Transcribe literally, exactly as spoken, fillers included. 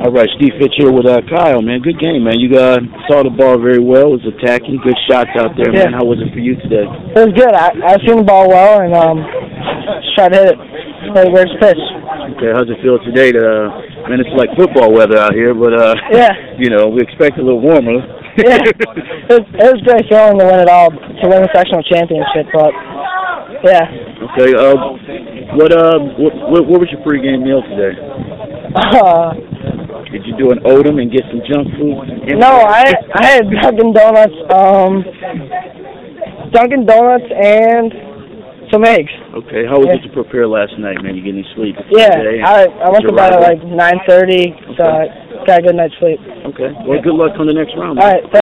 All right, Steve Fitch here with uh, Kyle, man. Good game, man. You uh, saw the ball very well. It was attacking. Good shots out there, yeah. man. How was it for you today? It was good. I I seen the ball well and um, just tried to hit it. Play where's the pitch. Okay, how's it feel today? To, uh, man, it's like football weather out here, but uh, yeah. you know, we expect a little warmer. yeah, it was, it was a great feeling to win it all, to win the sectional championship. But yeah. Okay. Uh, what uh, what, what, what was your pregame meal today? Uh, Did you do an Odom and get some junk food? No, I I had Dunkin' Donuts, um, Dunkin' Donuts and some eggs. Okay, how was yeah. it to prepare last night, man? You get any sleep? Yeah, today? I I went to bed at like nine thirty, so I got a good night's sleep. Okay, well, good luck on the next round, man. All right.